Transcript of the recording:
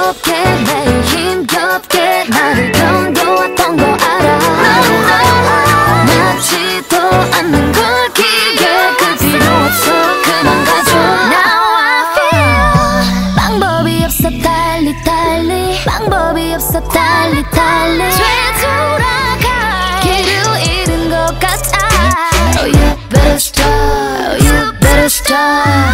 무섭게 매일 힘겹게 나를 견뎌왔던 거 알아. 낫지도 않는 걸 기계 그 필요 없어 그만 가줘. Now I feel 방법이 없어 달리 방법이 없어 달리 되돌아갈 길을 잃은 것 같아. Oh you better start, you better start.